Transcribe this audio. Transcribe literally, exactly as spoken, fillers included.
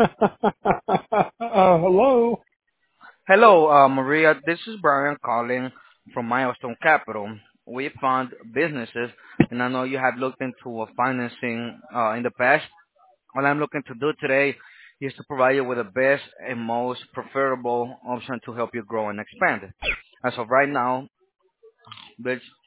uh, hello. Hello, uh, Maria. This is Brian calling from Milestone Capital. We fund businesses, and I know you have looked into uh, financing uh, in the past. What I'm looking to do today is to provide you with the best and most preferable option to help you grow and expand. As of right now, bitch.